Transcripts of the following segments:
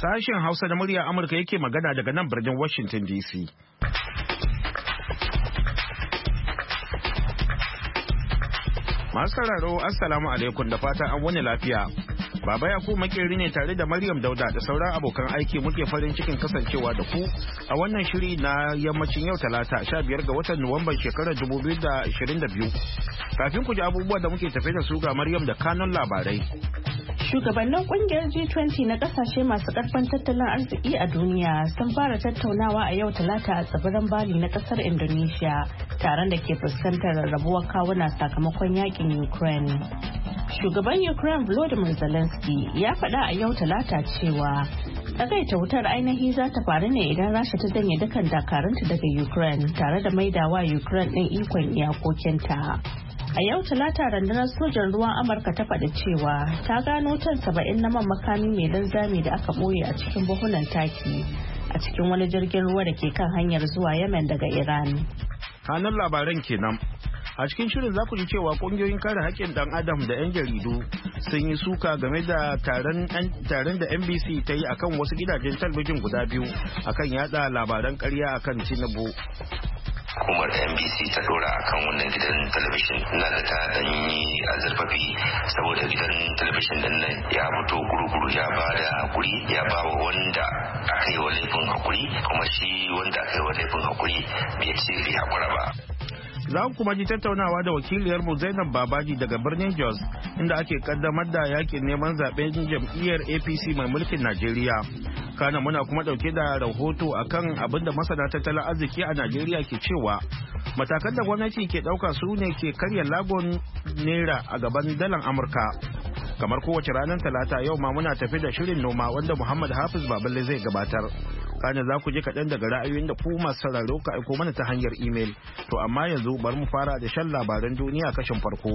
Sashen Hausa da murya Amurka yake magana daga nan birnin Washington DC. Masu sauraro Assalamu alaikum da fatan an wani lafiya. Baba Yakubu makeri ne tare da Maryam Dauda da sauran abokan aiki muke farin cikin kasancewa da ku a wannan shiri na yammacin yau Talata 15 ga watan Nuwamban shekarar 2022. Kafin ku ji abubuwan da muke tafe da su ga Maryam da kanun labarai. Shugabannin kungiyar G20 na kasashe masu karfin tattalin arziki a duniya sun fara tattaunawa a yau Talata a tsibirin Bali na kasar Indonesia, taron da ke fuskantar rarrabuwar kawuna sakamakon yakin Ukraine. Shugaban Ukraine Volodymyr Zelensky ya faɗa a yau Talata cewa tsagaita wutar ainihi za ta faru ne idan Rasha ta janye dukkan dakarunta daga Ukraine tare da maidawa Ukraine ɗin ikon iyakokinta. A yau Talata rundunar sojan ruwan Amurka ta faɗi cewa ta gano tan 70 na man makami mai linzami da aka ɓoye a cikin buhunan taki a cikin wani jirgin ruwa da ke kan hanyar zuwa Yemen daga Iran. Kanun labaran kenan. A cikin shirin za ku ji cewa kungiyoyin kare haƙƙin ɗan adam da 'yan jaridu sun yi suka game da taron da NBC ta yi akan wasu gidajen talabijin guda biyu akan yada labaran ƙarya akan Tinubu. Hukumar NBC ta dora akan wannan gidan talabijin na da ta danyi azurfafi saboda gidan talabijin din nan ya fito guruguru ya ba da hakuri ya ba wa wanda aka yi wa laifin hakuri kuma shi wanda aka yi wa laifin hakuri bai ce bai hakura ba. Za ku kuma ji tattaunawa da wakiliyarmu Zainab Babaji daga birnin Jos inda ake kaddamar da yakin neman zaben jam'iyyar APC mai mulkin Najeriya. Kana muna kuma dauke da rahoto akan abin da masana tattalin arziki a Najeriya ke cewa matakan da gwamnati ke dauka su ne ke karya lagon naira a gaban dalar Amurka. Kamar kowace ranar Talata yau ma muna tafi da shirin noma wanda Muhammad Hafiz Baballe zai gabatar. Kana za ku je kaɗan daga ra'ayoyin da ku masu sauraro ka aiko mana ta hanyar imel. To amma yanzu bari mu fara da shan labaran duniya kashin farko.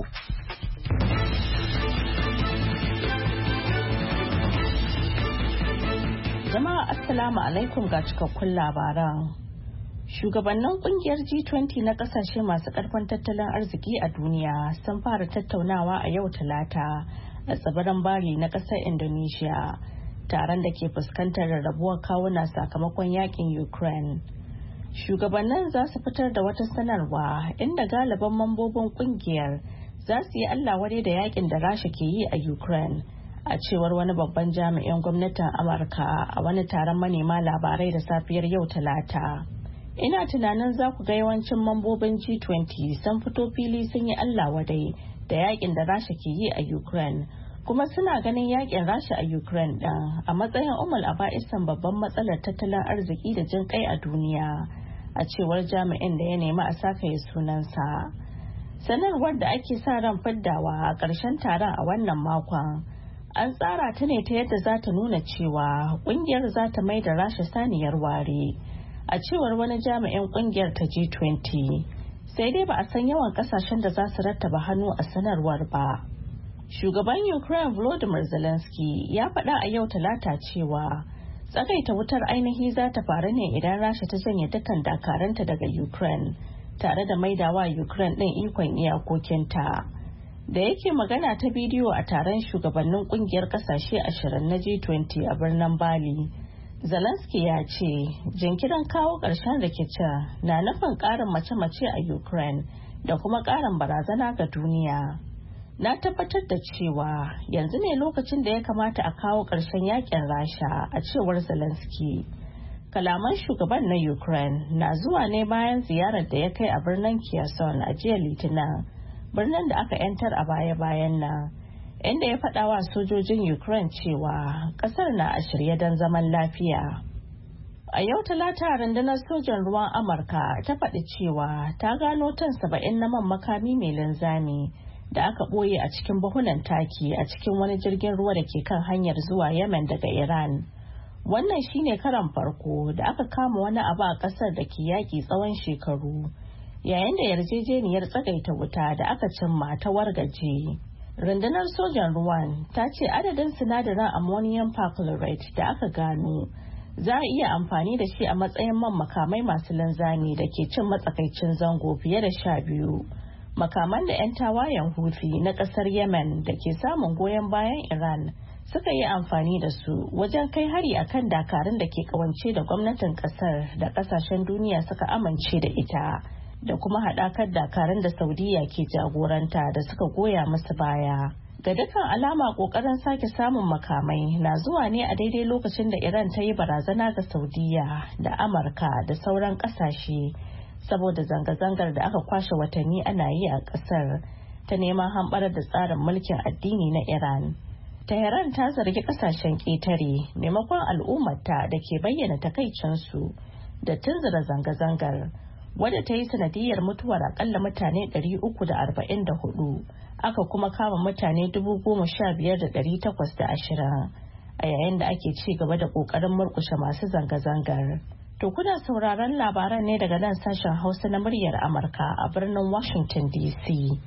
Jama'a Assalamu alaikum ga cikakkun labaran. Shugabannin kungiyar G20 na kasashe masu karfin tattalin arziki a duniya sun fara tattaunawa a yau Talata a tsibirin Bali na kasar Indonesia, taron da ke fuskantar rarrabuwar kawuna sakamakon yakin Ukraine. Shugabannin za su fitar da wata sanarwa inda galiban mambobin kungiyar za su yi Allah wadai da yakin da Rasha ke yi a Ukraine, a cewar wani babban jami'in gwamnatin Amurka a wani taron manema labarai da safiyar yau Talata. Ina tunanin za ku ga yawancin mambobin G20 sun fito fili sun yi Allah wadai da yakin da Rasha ke yi a Ukraine, kuma suna ganin yakin Rasha a Ukraine ɗin a matsayin aba'isan babban matsalar tattalin arziki da jin kai a duniya, a cewar jami'in da ya nemi a sakaye sunansa. Sanarwar da ake sa ran fiddawa a ƙarshen taron a wannan makon an tsara ta ne ta yadda za ta nuna cewa ƙungiyar za ta mai da Rasha saniyar ware, a cewar wani jami'in ƙungiyar ta G20. Sai dai ba a san yawan ƙasashen da za su rattaba hannu a sanarwar ba. Shugaban Ukraine Volodymyr Zelensky ya faɗa a yau Talata cewa tsagaita wutar ainihi za ta faru ne idan Rasha ta janye dukkan dakaranta daga Ukraine tare da maidawa Ukraine ɗin ikon iyakokinta. Da yake magana ta bidiyo a taron shugabannin kungiyar kasashe 20 na G20 a birnin Bali, Zelensky ya ce jinkirin kawo ƙarshen rikicin na nufin ƙarin mace-mace a Ukraine da kuma ƙarin barazana ga duniya. Na tabbatar da cewa yanzu ne lokacin da ya kamata a kawo ƙarshen yakin Rasha, a cewar Zelensky. Kalaman shugaban na Ukraine na zuwa ne bayan ziyarar da ya kai a birnin Kherson a jiya Litinin, birnin da aka 'yantar a baya-bayan nan, inda ya faɗa wa sojojin Ukraine cewa ƙasar na a shirye don zaman lafiya. A yau Talata rundunar sojan ruwan Amurka ta faɗi cewa ta gano tan 70 na man makami mai linzami da aka ɓoye a cikin buhunan taki a cikin wani jirgin ruwa da ke kan hanyar zuwa Yemen daga Iran. Wannan shine karan farko da aka kama wani abu a ƙasar da ke yaƙi tsawon shekaru, yayin da yarjejeniyar tsagaita wuta da aka cimma ta wargaje. Rundunar sojan ruwan ta ce adadin sinadarin ammonium perchlorate da aka gano za a iya amfani da shi a matsayin man makamai masu linzami da ke cin matsakaicin zango fiye da 12. Makaman da 'yan tawayen Houthi na kasar Yemen da ke samun goyon bayan Iran suka yi amfani da su wajen kai hari akan dakarun da ke kawance da gwamnatin kasar da kasashen duniya suka amince da ita da kuma haɗakar dakarun da Saudiya ke jagoranta da suka goya musu baya. Ga dukkan alama kokarin sake samun makamai na zuwa ne a daidai lokacin da Iran ta yi barazana ga Saudiya da Amurka da sauran kasashe saboda zanga-zangar da aka kwashe watanni ana yi a kasar ta neman hamɓarar da tsarin mulkin addini na Iran. Tehran ta zargi kasashen ƙetare maimakon al'ummarta da ke bayyana takaicinsu da tunzura zanga-zangar wadda ta yi sanadiyar mutuwar akalla mutane 344 aka kuma kama mutane 15,820 a yayin da ake ci gaba da ƙoƙarin murƙushe masu zanga-zangar. To kuna sauraron labaran ne daga nan sashen Hausa na muryar Amurka a birnin Washington DC.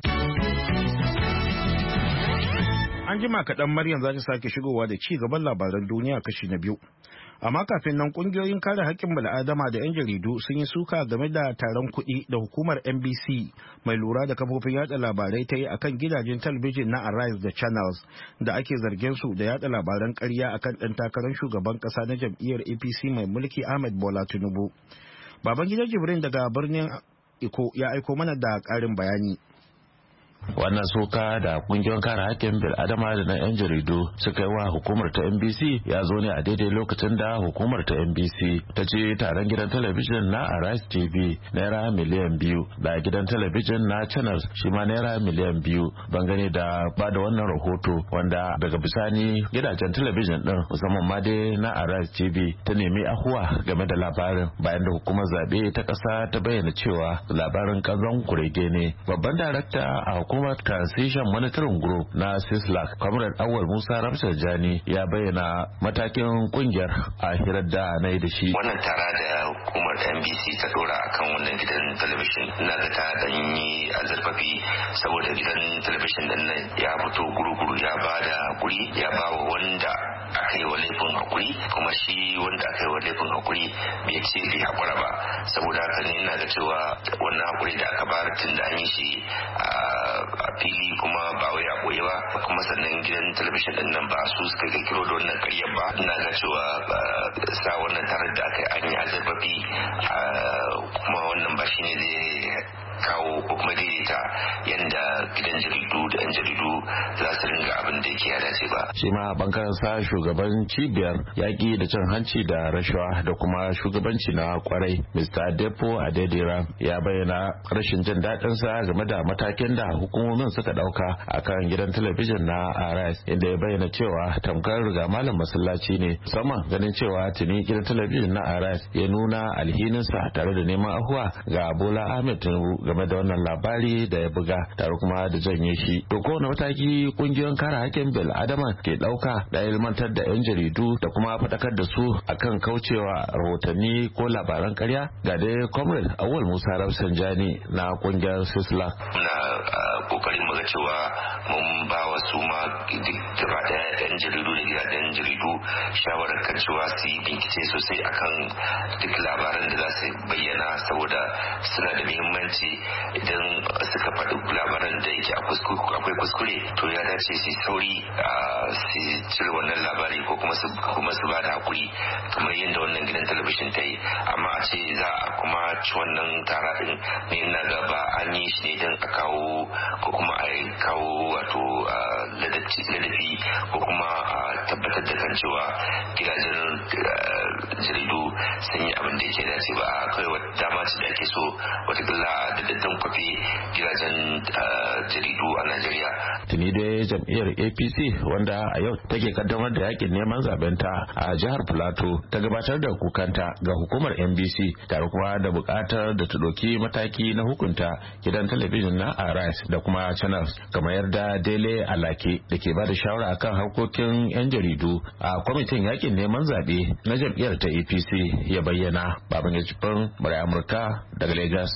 An jima kaɗan Maryam za ta sake shigowa da ci gaban labaran duniya kashi na biyu. Amma kafin nan kungiyoyin kare haƙƙin bala'adama da 'yan jaridu sun yi suka game da taron kuɗi da hukumar NBC mai lura da kafofin yada labarai ta yi akan gidajen talabijin na Arise da Channels da ake zargin su da yada labaran ƙarya akan ɗan takarar shugaban ƙasa na jam'iyyar APC mai mulki Ahmed Bola Tinubu. Baban gidan Jibrin daga birnin Iko ya aiko mana da ƙarin bayani. Wannan soka da kungiyoyin kare haƙƙin bil'adama da na 'yan jaridu suka yi wa hukumar ta NBC ya zo ne a daidai lokacin da hukumar ta NBC ta ce taron gidan talabijin na Arise TV naira miliyan 2 da gidan talabijin na Channels shi ma naira miliyan 2 bangane da ba da wannan rahoto wanda daga bisani gidajen talabijin din musamman ma dai na Arise TV ta nemi ahuwa game da labarin bayan da hukumar zaɓe ta ƙasa ta bayyana cewa labarin ƙanzon kurege ne. Babban darakta a hukumar Transition Monitoring Group na Sislak, Comrade Awal Musa Rafsanjani ya bayyana matakin kungiyar a hirar da na yi da shi. Wannan tara da hukumar NBC ta dora akan wannan gidan talabijin na da ta danyi azurfafi saboda gidan talabijin din nan ya fito guru-guru ya ba da hakuri ya ba wa wanda aka yi wa laifin hakuri kuma shi wanda aka yi wa laifin hakuri bai ce bai hakura ba saboda haka ne ina da cewa wannan hakuri da aka bayar tun da an yi shi a fili kuma ba wai a koyi ba kuma sannan gidan talabijin din nan ba su suka kirkiro da wannan karyar ba ina ga cewa sa wannan tarar da aka yi an yi azurfafi kuma wannan ba shine zai kawo ko kuma daidaita yadda gidan jaridu da 'yan jaridu za su ringa abin da yake ya dace ba. Shi ma bangaren sa shugaban cibiyar yaƙi da cin hanci da rashawa da kuma shugabanci na kwarai Mr. Depo Adedira ya bayyana rashin jin daɗin sa game da matakin da hukumomin suka ɗauka akan gidan talabijin na Arise inda ya bayyana cewa tamkar riga malam masallaci ne musamman ganin cewa tuni gidan talabijin na Arise ya nuna alhininsa tare da neman ahuwa ga Bola Ahmed Tinubu game da wannan labari da ya buga tare kuma da janye shi. To kowane mataki kungiyoyin kare haƙƙin bil adama ke ɗauka da ilmantar da 'yan jaridu da kuma faɗakar da su akan kaucewa rahotanni ko labaran ƙarya ga dai Comrade Awal Musa Rafsanjani na kungiyar Sislak. Muna kokarin mu ga cewa mun ba wa su ma duk gaba da 'yan jaridu da gidajen jaridu shawarar kan cewa su yi bincike sosai akan duk labaran da za su bayyana saboda suna da muhimmanci idan suka faɗi labaran da yake akwai kuskure to ya dace su sauri su cire wannan labari ko kuma su ba da hakuri kamar yadda wannan gidan talabijin ta yi amma a ce za a kuma ci wannan tara din ne ina ga ba an yi shi ne don a kawo ko kuma a kawo wato ladabi ko kuma a tabbatar da kan cewa gidajen jaridu sun yi abin da yake dace ba kawai wata dama ce da ake so watakila da daddan kwafi gidajen jaridu a Najeriya. Tuni dai jam'iyyar APC wanda a yau take kaddamar da yakin neman zabenta a jihar Plateau ta gabatar da kukanta ga hukumar NBC tare kuma da bukatar da ta ɗauki mataki na hukunta gidan talabijin na Arise da kuma Channels kamar yarda Dele Alake da ke ba da shawara akan harkokin 'yan jaridu a kwamitin yakin neman zaɓe na jam'iyyar ta APC ya bayyana. Baban ya jibin Murai Amurka daga Lagos.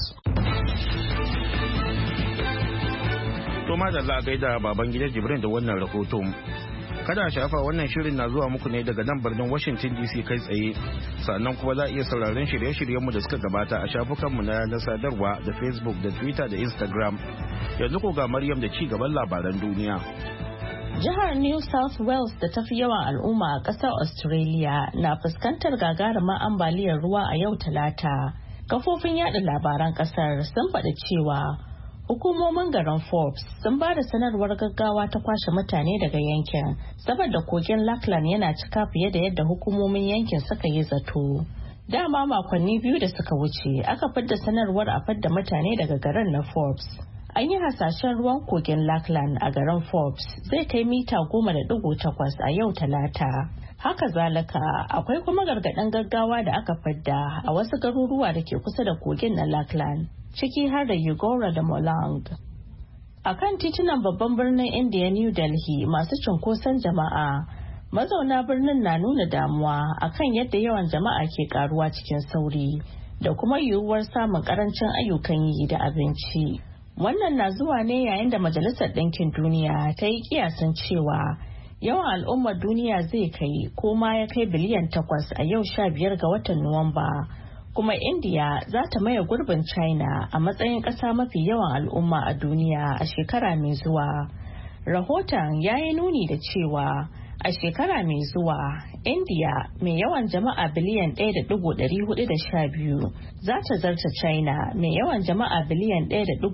To ma da za a gaida baban gidan Jibrin da wannan rahoto. Kada shafa wannan shirin na zuwa muku ne daga nan birnin Washington DC kai tsaye. Sannan kuma za a iya sauraron shirye-shiryenmu da suka gabata a shafukanmu na sadarwa da Facebook da Twitter da Instagram. Yanzu ko ga Maryam da ci gaban labaran duniya. Jihar New South Wales da tafi yawan al'umma a ƙasar Australia na fuskantar gagarumar ambaliyar ruwa a yau Talata. Kafofin yada labaran ƙasar sun faɗi cewa hukumomin garin Forbes sun ba da sanarwar gaggawa ta kwashe mutane daga yankin saboda kogin Lachlan yana cika fiye da yadda hukumomin yankin suka yi zato. Dama makonni 2 da suka wuce aka fidda sanarwar a fidda mutane daga garin na Forbes. An yi hasashen ruwan kogin Lachlan a garin Forbes zai kai mita 10.8 a yau Talata. Haka zalika akwai kuma gargaɗin gaggawa da aka fidda a wasu garuruwa da ke kusa da kogin na Lachlan, ciki har da Eugora da Molang. A kan titunan babban birnin India New Delhi masu cunkoson jama'a, mazauna birnin na nuna damuwa akan yadda yawan jama'a ke karuwa cikin sauri da kuma yiwuwar samun karancin ayyukan yi da abinci. Wannan na zuwa ne yayin da Majalisar Ɗinkin Duniya ta yi kiyasin cewa yawan al'ummar duniya zai kai ko ma ya kai biliyan 8 a yau 15 ga watan Nuwamba. Kuma India za ta maye gurbin China a matsayin ƙasa mafi yawan al'umma a duniya a shekara mai zuwa. Rahoton ya yi nuni da cewa a shekara mai zuwa, India mai yawan jama'a biliyan 1.412 za ta zarta China mai yawan jama'a biliyan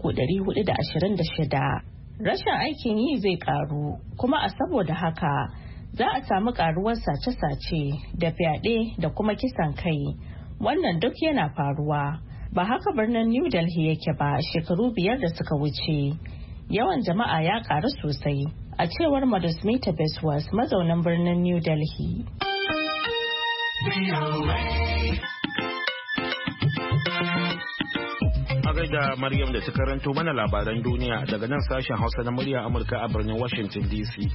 1.426. Rashin aikin yi zai karu, kuma a saboda haka za a samu karuwar sace-sace da fyaɗe da kuma kisan kai. Wannan duk yana faruwa. Ba haka birnin New Delhi yake ba shekaru 5 da suka wuce. Yawan jama'a ya karu sosai. A cewar Madhusmita Biswas, mazaunan birnin New Delhi. A gaida Maryam da ta karanto mana labaran duniya daga nan sashen Hausa na murya Amurka a birnin Washington DC.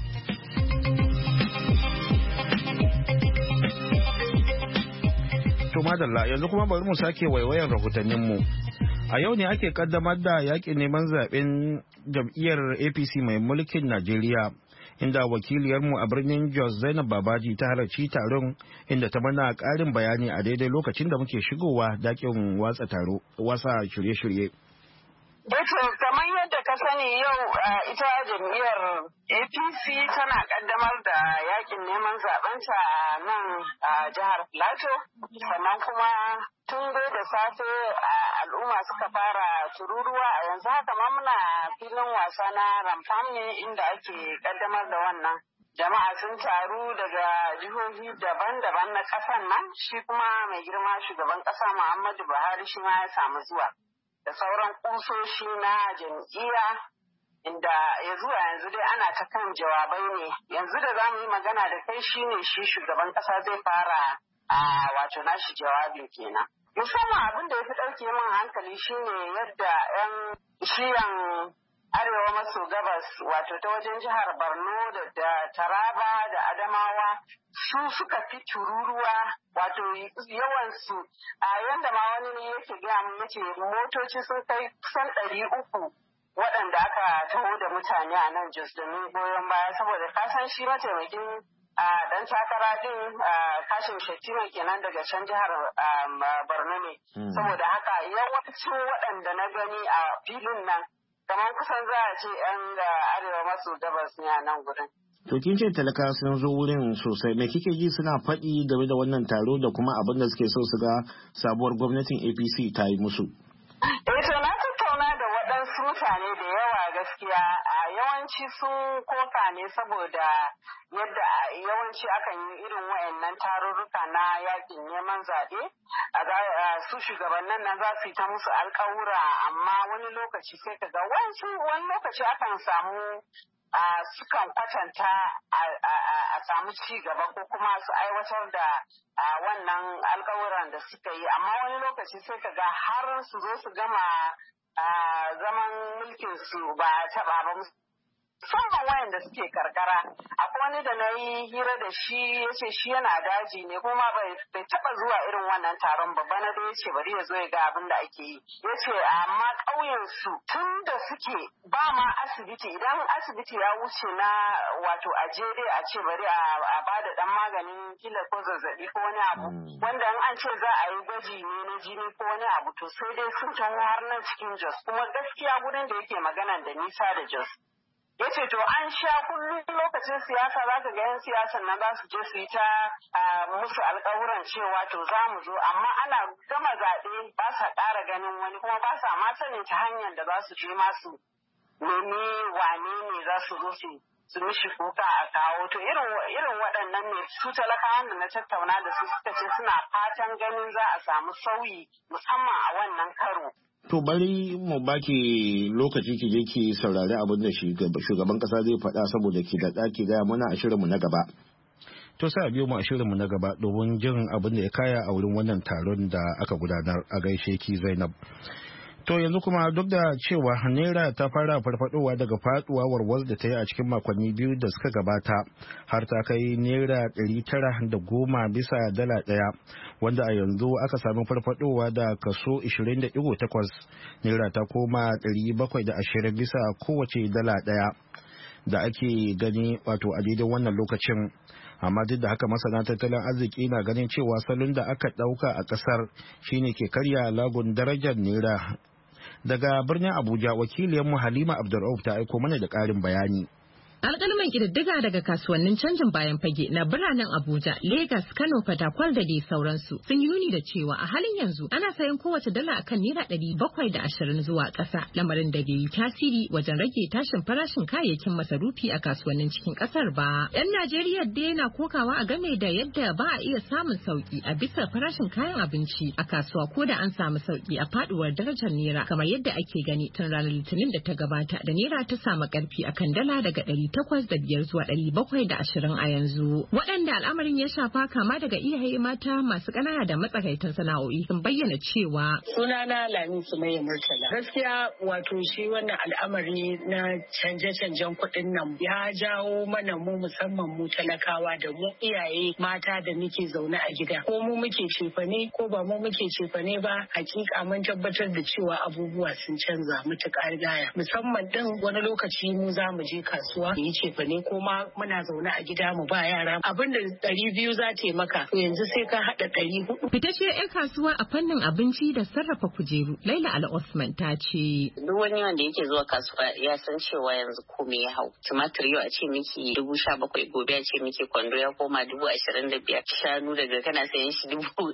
To madalla, yanzu kuma bari mu sake waiwayar rahotanninmu. A yau ne ake kaddamar da yakin neman zaben jam'iyyar APC mai mulkin Najeriya, inda wakiliyarmu a birnin Jos Zainab Babaji ta halarci taron, inda ta mana ƙarin bayani a daidai lokacin da muke shigowa dakin wasa shirye-shirye. Kamar yadda ka sani yau ita jam'iyyar APC tana kaddamar da yakin neman zaɓenta a nan a jihar Plateau, sannan kuma tun da safe al'umma suka fara tururuwa a yanzu haka ma muna filin wasa na Ramfam ne inda ake kaddamar da wannan. Jama'a sun taru daga jihohi daban-daban na ƙasan nan, shi kuma mai girma shugaban ƙasa Muhammadu Buhari shi ma ya samu zuwa. Da sauran kusoshi na jam'iyya, inda ya zuwa yanzu dai ana ta kan jawabai ne. Yanzu da za mu yi magana da kai shine shi shugaban ƙasa zai fara wato nashi jawabin kenan. Musamman abin da ya fi ɗauke min hankali shine yadda 'yan shiyan arewa maso gabas wato ta wajen jihar Borno da Taraba da Adamawa su suka fi tururuwa wato yawansu a yanda ma wani ne yake gaya mun yace motoci sun kai kusan 300 waɗanda aka taho da mutane a nan Jos domin goyon baya saboda kasan shi mataimakin dan takara din Kashim Shettima kenan daga can jihar Borno ne saboda haka yawancin waɗanda na gani a filin nan kamar kusan za a ce 'yan arewa maso gabas ne a nan gudun. To kin ce talaka sun zo wurin sosai, me kike ji suna faɗi game da wannan taro da kuma abin da suke so su ga sabuwar gwamnatin APC ta yi musu? To na tattauna da waɗansu mutane da yawa gaskiya yawanci sun koka ne saboda yadda yawanci akan yi irin wayannan tarurruka na yakin neman zaɓe su shugabannin nan za su yi ta musu alƙawura amma wani lokaci sai ka ga wani lokaci akan samu sukan kwatanta a samu ci gaba ko kuma su aiwatar da wannan alƙawuran da suka yi amma wani lokaci sai ka ga har su zo su gama zaman mulkin su ba taɓa ba musamman wayanda suke karkara akwai wani da na yi hira da shi ya ce shi yana daji ne kuma bai taba zuwa irin wannan taron babba na da ya ce bari ya zo ya ga abin da ake yi ya ce amma ƙauyen su tun da suke ba ma asibiti idan asibiti ya wuce na wato a dai a ce bari a ba da dan maganin kila ko zazzabi ko wani abu wanda in an ce za a yi gwaji ne na jini ko wani abu to sai dai sun taho har nan cikin Jos kuma gaskiya gurin da yake maganan da nisa da Jos ya ce to an sha kullum lokacin siyasa za ka ga 'yan siyasan nan za su je su yi ta musu alƙawuran cewa to za mu zo, amma ana gama zaɓe ba sa ƙara ganin wani, kuma ba sa ma sanin ta hanyar da za su je masu nemi wane ne za su zo su mishi kuka a kawo. To irin waɗannan ne su talakawan da na tattauna da su suka ce suna fatan ganin za a samu sauyi musamman a wannan karo. To bari mu baki lokaci ki je ki saurari abin da shugaban kasa zai faɗa, saboda ki da ɗaki gaya muna a shirinmu na gaba. To sai a biyo mu a shirinmu na gaba domin jin abin da ya kaya a wurin wannan taron da aka gudanar. A gaishe ki Zainab. To yanzu kuma duk da cewa naira ta fara farfadowa daga faduwa warwar da ta yi a cikin makonni biyu da suka gabata, har ta kai naira 910 bisa dala ɗaya, wanda a yanzu aka sami farfadowa da kaso 20.8, naira ta koma 720 bisa kowace dala ɗaya da ake gani wato a daidai wannan lokacin. Amma duk da haka masana tattalin arziki na ganin cewa salon da aka ɗauka a ƙasar shine ke karya lagun darajar naira. Daga birnin Abuja, wakiliyarmu Halima Abdurrauf ta aiko mana da ƙarin bayani. Alƙalman ƙididdiga daga kasuwannin canjin bayan fage na biranen Abuja, Legas, Kano, Fatakwal da dai sauransu sun yi nuni da cewa a halin yanzu ana sayan kowace dala akan naira 720 zuwa ƙasa, lamarin da bai yi tasiri wajen rage tashin farashin kayayyakin masarufi a kasuwannin cikin ƙasar ba. 'Yan Najeriya dai na kokawa a game da yadda ba a iya samun sauki a bisa farashin kayan abinci a kasuwa ko da an samu sauki a faduwar darajar naira, kamar yadda ake gani tun ranar Litinin da ta gabata da naira ta samu ƙarfi akan dala daga 805 zuwa 720 a yanzu. Waɗanda al'amarin ya shafa kama daga iyaye mata masu ƙanana da matsakaitan sana'o'i sun bayyana cewa sunana Lami Sumayya Murtala. Gaskiya wato shi wannan al'amari na canje-canjen kuɗin nan ya jawo mana mu musamman mu talakawa da mu iyaye mata da muke zaune a gida. Ko mu muke cefane ko ba mu muke cefane ba, hakika mun tabbatar da cewa abubuwa sun canza matuƙar gaya. Musamman din wani lokaci mu za mu je kasuwa yi cefane ko ma muna zaune a gida mu ba yara abin da 200 za ta yi maka yanzu sai ka haɗa 400. Fitacciyar 'yan kasuwa a fannin abinci da sarrafa kujeru Laila Al-Osman ta ce duk wani wanda yake zuwa kasuwa ya san cewa yanzu komai ya hau. Tumatir yau a ce miki 17,000, gobe a ce miki kwando ya koma 25,000, shanu daga kana sayan shi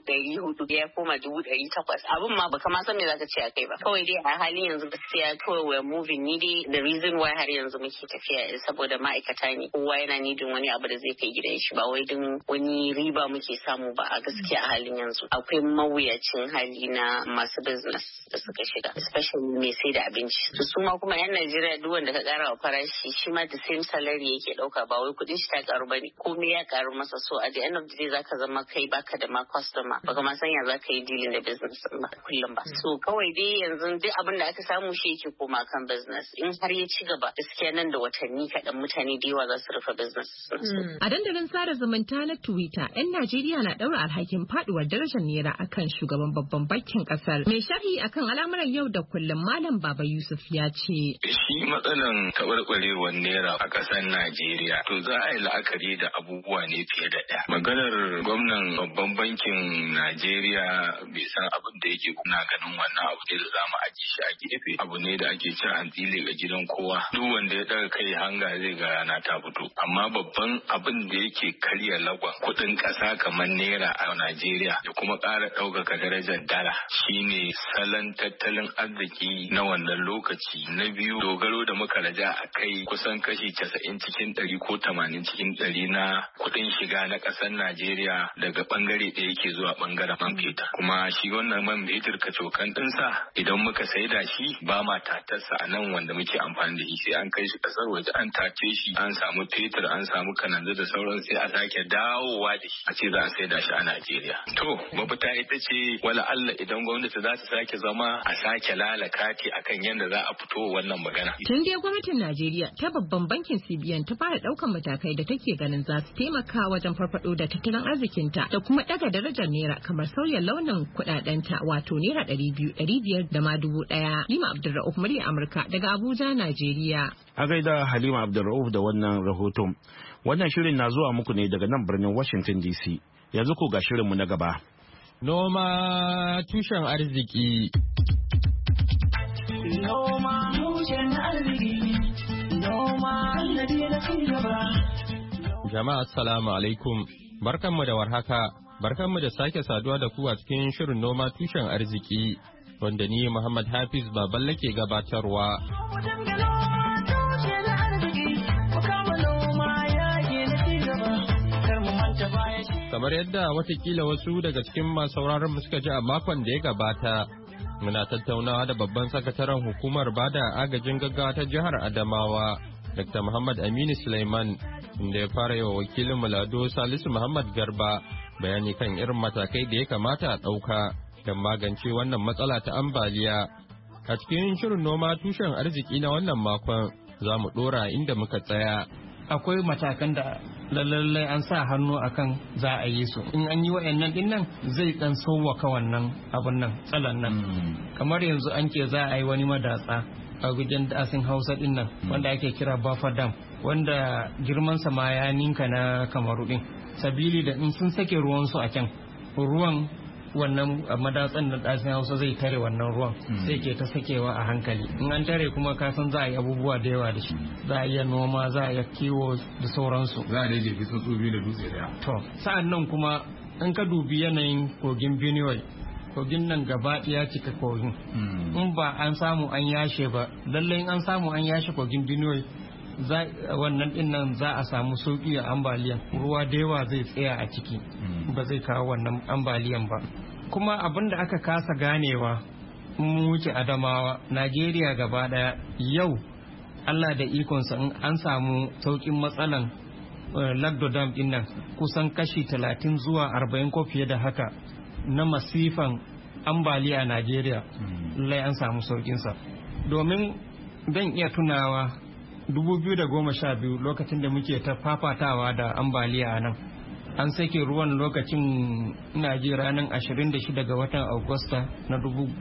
400 ya koma 800. Abin ma baka ma san me zaka ce a kai ba. Kawai dai a halin yanzu gaskiya kawai we're moving ni dai the reason why har yanzu muke tafiya saboda ma'aikata ne, kowa yana nidin wani abu da zai kai gidan shi, ba wai din wani riba muke samu ba. A gaskiya a halin yanzu akwai mawuyacin hali na masu business da suka shiga, especially mai sai da abinci. Su ma kuma 'yan Najeriya duk wanda ka kara wa farashi shi ma the same salary yake dauka, ba wai kudin shi ta karu bane, komai ya karu masa. So at the end of the day zaka zama kai baka da ma customer, baka ma sanya zaka yi dealing da business ba kullum ba. So kawai dai yanzu duk abin da aka samu shi yake koma kan business. In har ya ci gaba gaskiya nan da watanni kaɗan mutane da yawa za su rufe business. A dandalin sada zumunta na Twitter, 'yan Najeriya na ɗaura alhakin faduwar darajar naira akan shugaban babban bankin ƙasar. Mai sharhi akan al'amuran yau da kullum Malam Baba Yusuf ya ce. Shi matsalan taɓarɓarewar naira a ƙasar Najeriya to za a yi la'akari da abubuwa ne fiye da ɗaya. Maganar gwamnan babban bankin Najeriya bai san abin da yake kuna ganin wannan abu ne da za mu ajiye shi a gefe. Abu ne da ake cin hantsile ga gidan kowa. Duk wanda ya ɗaga kai hanga zai ga rana ta fito. Amma babban abin da yake karya lagon kuɗin ƙasa kamar naira a Najeriya da kuma ƙara ɗaukaka darajar dala shine salon tattalin arziki na wannan lokaci. Na biyu, dogaro da muka raja a kai kusan kashi 90 cikin 100 ko 80 cikin 100 na kuɗin shiga na ƙasar Najeriya daga ɓangare ɗaya yake zuwa ɓangaren man fetur. Kuma shi wannan man fetur kacokan ɗinsa idan muka saida shi ba ma tatarsa a nan wanda muke amfani da shi, sai an kai shi ƙasar waje an tace shi, an samu fetur, an samu kananzir da sauran, sai a sake dawowa da shi a ce za a saida shi a Najeriya. To mafita ita ce wala Allah idan gwamnati za ta sake zama a sake lalakati akan yadda za a fito wannan magana. Tun dai gwamnatin Najeriya ta babban bankin CBN ta fara ɗaukan matakai da take ganin za su taimaka wajen farfado da tattalin arzikinta da kuma ɗaga darajar naira, kamar sauya launin kuɗaɗenta wato naira 200, 500 da ma 1000. Halima Abdulrauf, murya Amurka daga Abuja, Najeriya. A gaida Halima Abdulrauf da wannan rahoton. Wannan shirin na zuwa muku ne daga nan birnin Washington DC. Yanzu ko ga shirinmu na gaba. Noma tushen arziki. Noma tushen arziki. Jama'a assalamu alaikum, barkanmu da warhaka, barkanmu da sake saduwa da ku a cikin shirin noma tushen arziki wanda ni Muhammad Hafiz Baballe ke gabatarwa. Kamar yadda watakila wasu daga cikin masu sauraron mu suka ji a makon da ya gabata, muna tattaunawa da babban sakataren hukumar bada agajin gaggawa ta jihar Adamawa, Dr. Muhammad Aminu Sulaiman, inda ya fara yi wa wakilin Mulado Salisu Muhammad Garba bayani kan irin matakai da ya kamata a ɗauka don magance wannan matsala ta ambaliya. A cikin shirin noma tushen arziki na wannan makon za mu ɗora inda muka tsaya. Akwai matakan da lallai an sa hannu akan za a yi su. In an yi wa'annan din nan zai dan sauwaka wannan abun nan tsalan nan. Kamar yanzu an ke za a yi wani madatsa a gujen dasin Hausa din nan wanda ake kira buffer dam, wanda girman sa ma ya ninka na Kamaru din. Sabili da in sun sake ruwan su a can, ruwan wannan madatsan da dasin Hausa zai tare wannan ruwan sai ke ta sakewa a hankali. In an tare kuma ka san za a yi abubuwa da yawa da shi, za a iya noma, za a iya kiwo da sauransu, za a daidai fi tsuntsu biyu da dutse daya. To sa'an nan kuma in ka dubi yanayin kogin Benue, kogin nan gaba ya cika kogin. In ba an samu an yashe ba, lallai an samu an yashe kogin Benue, wannan din nan za a samu sauki a ambaliyan, ruwa da yawa zai tsaya a ciki, ba zai kawo wannan ambaliyan ba. Kuma abin da aka kasa ganewa mu wuce Adamawa, Najeriya gaba daya yau Allah da ikonsa in an samu saukin matsalan Lagdo Dam din nan, kusan kashi 30 zuwa 40 ko fiye da haka na masifan ambaliya a Najeriya, lallai an samu saukinsa. Domin zan iya tunawa 2012 lokacin da muke ta fafatawa da ambaliya a nan, an sake ruwan lokacin ina ji ranar 26 ga watan Agusta na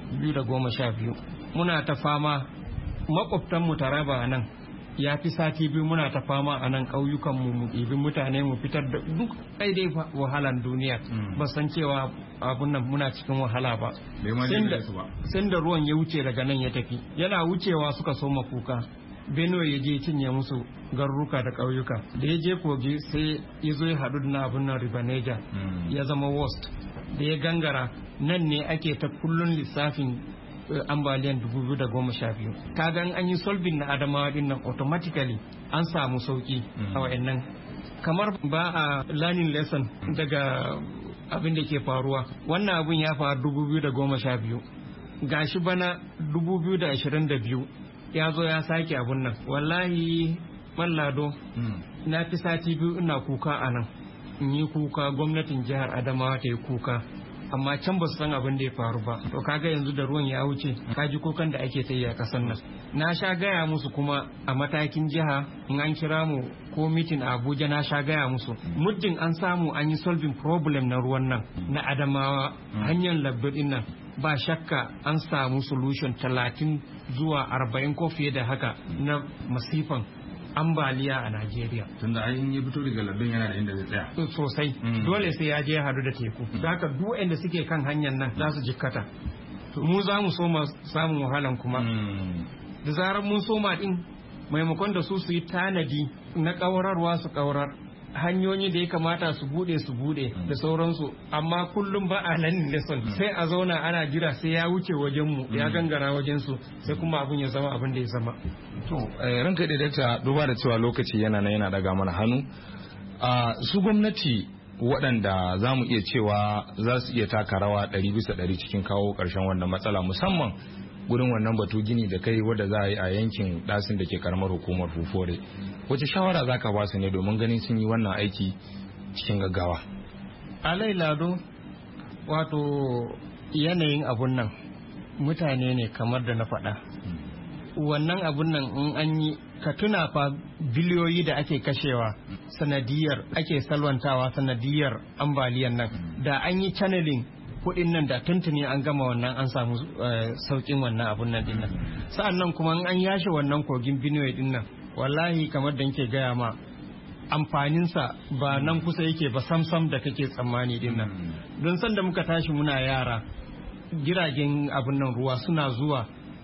2012. Muna ta fama, makwabtanmu Taraba a nan ya fi sati biyu muna ta fama a nan ƙauyukanmu, mu ɗibi mutane mu fitar da duk dai wahalan duniya, ba san cewa abun nan muna cikin wahala ba. Sai da ruwan ya wuce daga nan ya tafi, yana wucewa suka soma kuka. Benue ya je cinye musu garuruka da ƙauyuka. Da ya je kogi sai ya zo ya haɗu na abin nan River Niger, ya zama worst. Da ya gangara nan ne ake ta kullun lissafin ambaliyan 2012. Kaga an yi solving na Adamawa din nan automatically an samu sauki a wayannan. Kamar ba a learning lesson daga abin da ke faruwa. Wannan abin ya faru 2012. Gashi bana 2022 ya zo ya sake abun nan. Wallahi Mallado, na fi sati biyu ina kuka a nan, in yi kuka, gwamnatin jihar Adamawa ta yi kuka, amma can ba su san abin da ya faru ba. To kaga yanzu da ruwan ya wuce, kaji kukan da ake ta yi a kasan nan. Na sha gaya musu kuma a matakin jiha, in an kira mu ko mitin a Abuja, na sha gaya musu muddin an samu an yi solving problem na ruwan nan na Adamawa, hanyar Lagdo din nan, ba shakka an samu solution 30 zuwa 40 ko fiye da haka na masifan ambaliya a Najeriya. Tunda an yi fito daga Lagdon yana da inda zai tsaya sosai, dole sai ya je ya hadu da teku. Da haka duk wanda suke kan hanyar nan za su jikkata. Mu za mu soma samun wahalan kuma. Da zarar mun soma din, maimakon da su yi tanadi na ƙaurarwa su ƙaurar, hanyoyi da ya kamata su bude da sauransu, amma kullum ba a nan lesson, sai a zauna ana jira sai ya wuce wajenmu, ya gangara wajensu, sai kuma abin ya zama abin da ya zama. To ranka da dakta, duba da cewa lokaci yana daga mana hannu, su gwamnati waɗanda za mu iya cewa za su iya taka rawa 100% cikin kawo ƙarshen wannan matsala, musamman gurin wannan batu gini da kai wadda za a yi a yankin ɗasin da ke karamar hukumar Fufore, wace shawara za ka ba su ne domin ganin sun yi wannan aiki cikin gaggawa? Alai Lado, wato yanayin abun nan mutane ne kamar da na faɗa. Wannan abun nan in an yi, ka tuna fa biliyoyi da ake kashewa sanadiyar, ake salwantawa sanadiyar ambaliyan nan. Da an yi channeling kuɗin nan da tuntuni an gama wannan, an samu saukin wannan abun nan dinnan. Sa'an nan kuma an yashe wannan kogin Benue dinnan, wallahi kamar da nke gaya ma, amfaninsa ba nan kusa yake ba samsam da kake tsammani dinnan. Don san da muka tashi muna yara, jiragen abun nan ruwa suna zuwa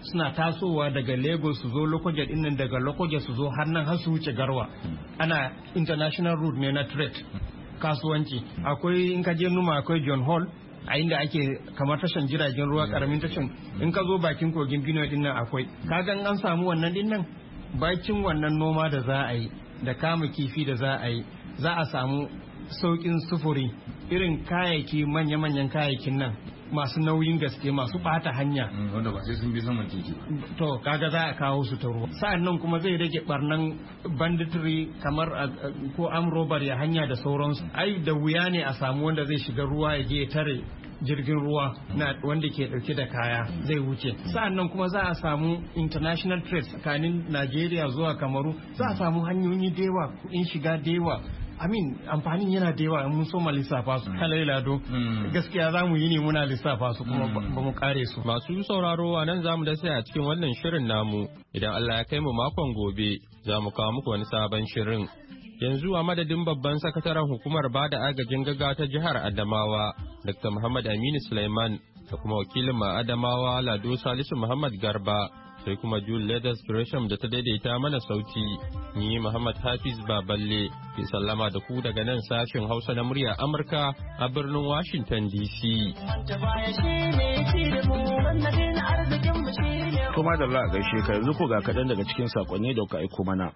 suna tasowa daga Lagos su zo Lokoja din nan, daga Lokoja su zo har nan har su wuce Garwa. Ana international route ne na trade kasuwanci. Akwai in ka je Numa akwai John Hall a inda ake kamar tashan jiragen ruwa karamin tashan, in ka zo bakin kogin Benue din nan akwai. Kagan an samu wannan din nan, bakin wannan noma da za a yi da kama kifi da za a yi, za a samu saukin sufuri. Irin kayayyaki manya-manyan kayayyakin nan masu nauyin gaske, masu bata hanya wanda ba sai sun bi saman titi, to kaga za a kawo su ta ruwa. Sa'an nan kuma zai rage barnan banditry kamar ko amrobar ya hanya da sauransu. Ai da wuya ne a samu wanda zai shiga ruwa ya je ya tare jirgin ruwa na wanda ke dauke da kaya zai wuce. Sa'an nan kuma za a samu international trade tsakanin Najeriya zuwa Kamaru, za a samu hanyoyi da yawa, kuɗin shiga da yawa. Amfanin yana da yawa, mun so ma lissafa su kalai lado. Gaskiya za mu yi ne muna lissafa su kuma ba mu kare su. Masu sauraro a nan za mu da sai a cikin wannan shirin namu. Idan Allah ya kai mu makon gobe za mu kawo muku wani sabon shirin. Yanzu a madadin babban sakataren hukumar bada agajin gaggawa ta jihar Adamawa, Dr. Muhammad Aminu Sulaiman, da kuma wakilin ma Adamawa Lado Salisu Muhammad Garba, sai kuma Jule Leathers Gresham da ta daidaita mana sauti. Ni Muhammad Hafiz Baballe ke sallama da ku daga nan sashen Hausa na murya Amurka a birnin Washington DC. Kuma da Allah a gaishe ka, yanzu ko ga kaɗan daga cikin sakonni da ka aiko mana.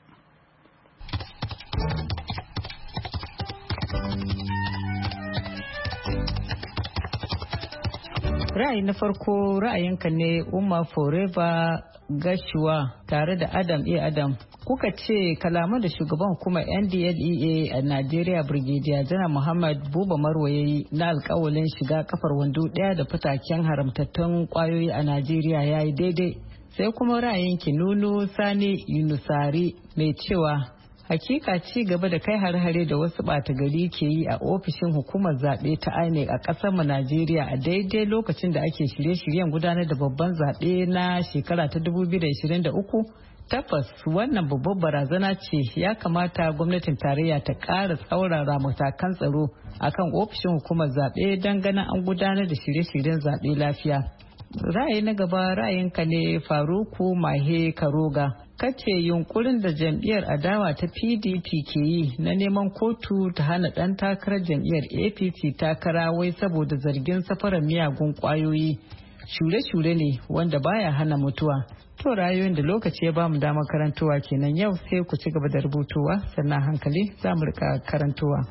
Ra'ayi na farko ra'ayinka ne Umar Forever Gashuwa tare da Adam Adam. Kuka ce kalaman da shugaban hukumar NDLEA a Najeriya Brigadier Janar Muhammad Buba Marwa yayi na alkawalin shiga kafar wando daya da fitaken haramtattun kwayoyi a Najeriya yayi daidai. Sai kuma ra'ayin Kinunu Sani Yunusari mai cewa hakika ci gaba da kai hare-hare da wasu ɓata gari ke yi a ofishin hukumar zaɓe ta INEC a ƙasar mu Najeriya a daidai lokacin da ake shirye-shiryen gudanar da babban zaɓe na shekara ta 2023. Tabbas wannan babbar barazana ce, ya kamata gwamnatin tarayya ta ƙara tsaurara matakan tsaro akan ofishin hukumar zaɓe don ganin an gudanar da shirye-shiryen zaɓe lafiya. Ra'ayi na gaba ra'ayinka ne Faruku Mahe Karoga. Kace yunkurin da jam'iyyar adawa ta PDP ke yi na neman kotu ta hana ɗan takarar jam'iyyar APC takara wai saboda zargin safarar miyagun ƙwayoyi shure-shure ne wanda baya hana mutuwa. To rayuwar da lokaci ya bamu damar karantowa kenan, yau sai ku ci gaba da rubutuwa sannan hankali za mu rika karantowa.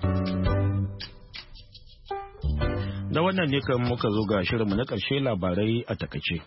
Da wannan ne kan muka zo ga shirinmu na ƙarshe, labarai a takaice.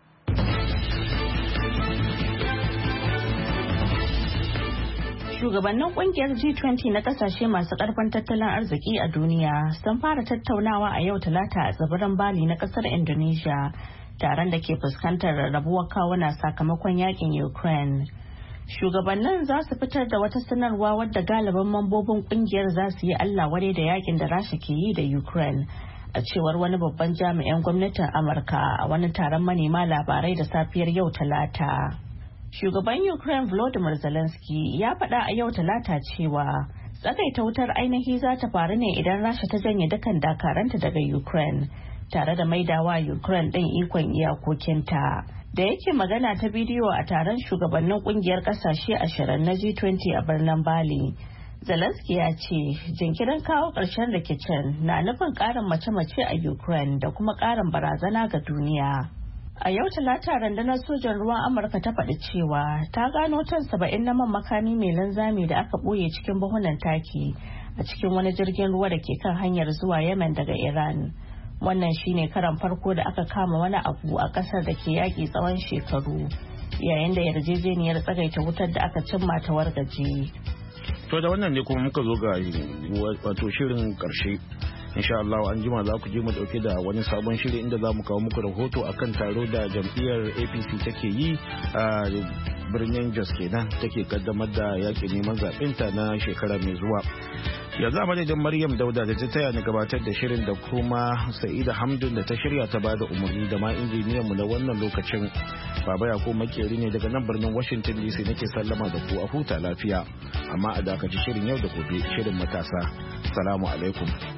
Shugabannin kungiyar G20 na kasashe masu karfin tattalin arziki a duniya sun fara tattaunawa a yau Talata a tsibirin Bali na kasar Indonesia, taron da ke fuskantar rarrabuwar kawuna sakamakon yakin Ukraine. Shugabannin za su fitar da wata sanarwa wadda galibin mambobin kungiyar za su yi Allah wadai da yakin da Rasha ke yi da Ukraine, a cewar wani babban jami'in gwamnatin Amurka a wani taron manema labarai da safiyar yau Talata. Shugaban Ukraine Volodymyr Zelensky ya faɗa a yau Talata cewa tsagaita wutar ainihi za ta faru ne idan Rasha ta janye dukkan dakaranta daga Ukraine, tare da maidawa Ukraine ɗin ikon iyakokinta. Da yake magana ta bidiyo a taron shugabannin kungiyar ƙasashe 20 na G20 a birnin Bali, Zelensky ya ce jinkirin kawo ƙarshen rikicin na nufin ƙarin mace-mace a Ukraine da kuma ƙarin barazana ga duniya. A yau Talata rundunar sojan ruwan Amurka ta faɗi cewa ta gano tan 70 na man makami mai linzami da aka ɓoye cikin buhunan taki a cikin wani jirgin ruwa da ke kan hanyar zuwa Yemen daga Iran. Wannan shine karan farko da aka kama wani abu a ƙasar da ke yaƙi tsawon shekaru, yayin da yarjejeniyar tsagaita wutar da aka cimma ta wargaje. To da wannan ne kuma muka zo ga wato shirin ƙarshe. Insha Allah an jima za ku je mu dauke da wani sabon shiri inda za mu kawo muku rahoto akan taro da jam'iyyar APC take yi a birnin Jos kenan, take kaddamar da yakin neman zaɓenta na shekara mai zuwa. Yanzu a madadin Maryam Dauda da ta taya ni gabatar da shirin da kuma Sa'ida Hamdun da ta shirya ta bada umarni da ma injiniyan mu na wannan lokacin. Baba Yakubu Makeri ne daga nan birnin Washington DC nake sallama da ku, a huta lafiya. Amma a dakaci shirin yau da gobe, shirin matasa. Salamu alaikum.